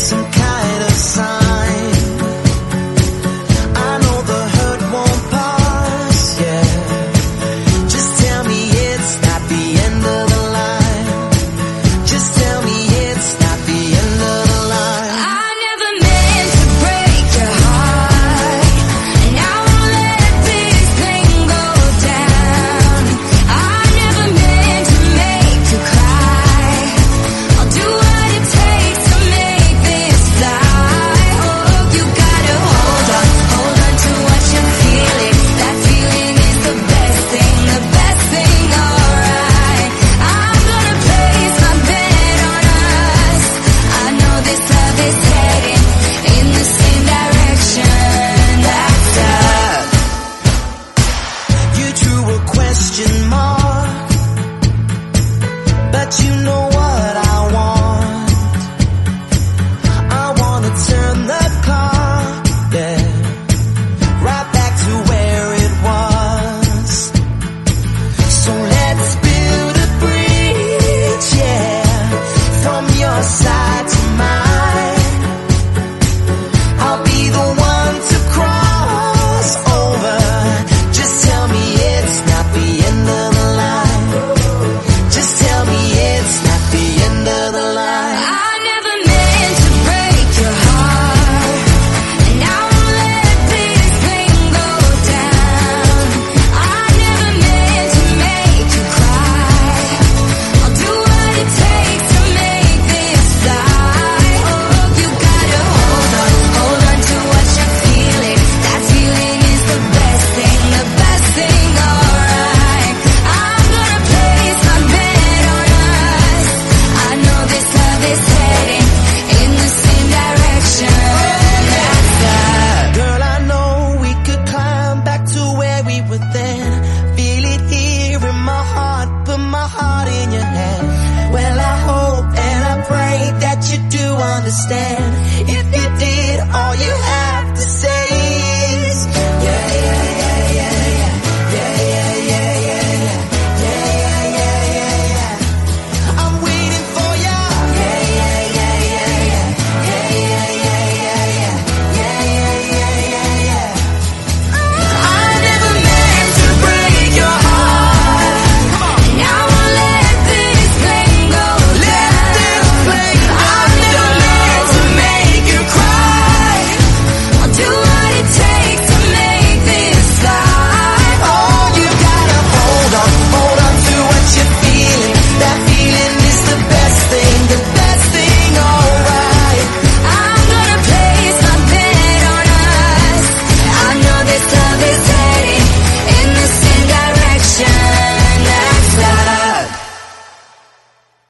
some kind of sign. I know the hurt won't pass, yeah. Just tell me it's not the end of the line. Just tell me it's not the end of the line. I never meant to break your heart, and I won't let this thing go down. I never meant to make you cry. I'll do what it takes to make this fly. Oh, you gotta hold on to what you're feeling. That feeling is the best thing, alright. I'm gonna place my bet on us. I know this love is heading in the same direction. That's up. You drew a question mark, but you know what I want. I wanna turn the clock, yeah, right back to where it was. So let's build a bridge, yeah, from your side to mine. I'll be the one to cross over. Just tell me it's not the end of the line. Just tell me it's not the end of the line. I never meant to break your heart, and I won't let this thing go down. I never meant to make you cry. I'll do what it takes to make this fly. Oh, you gotta hold on to what you're feeling. That feeling is the best thing, alright. I'm gonna place my bet on us. I know this love is heading in the same direction. That's up. Girl, I know we could climb back to where we were then. Feel it here in my heart, put my heart in your hand. Well, I hope and I pray that you do understand. If you did, all you had